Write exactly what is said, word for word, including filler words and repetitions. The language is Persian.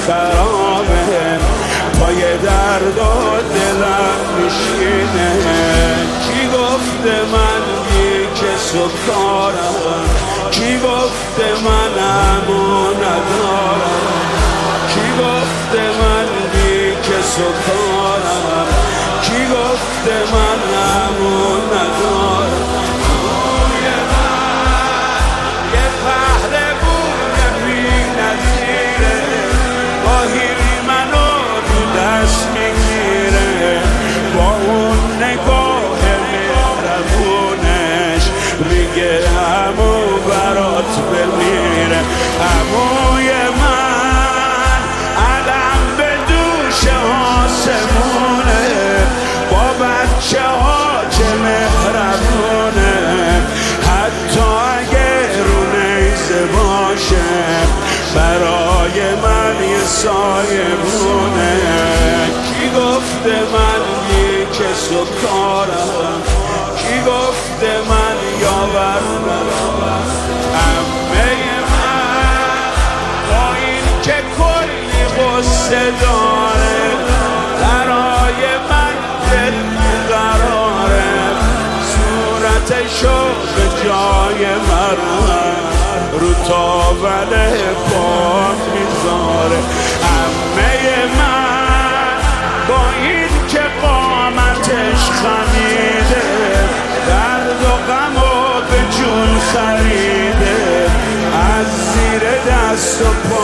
خرابه، پای درد و دلم میشینه. کی گفته من بی کس و کارم؟ کی گفته من امو ندارم؟ کی گفته من بی کس و کارم؟ کی گفته من امو ندارم؟ روی من یه پهلوون بی نظیره، گاهی منو تو دست میگیره، با اون نگاه مهربونش میگه عمو برات بمیره. عموی من علم به دوش آسمونه، با بچه ها چه مهربونه، حتی اگه رو نیزه باشه برای من یه سایه بونه. کی گفته من بی کس و کارم؟ کی گفته من یاورم؟ عمه من با این که کلی غصه داره، برای من دل بیقراره، صورتشو به جای مرم رو تاول پا میذاره. عمه من با این که قامتش خمیده، درد و غم و به جون خریده، از زیر دست و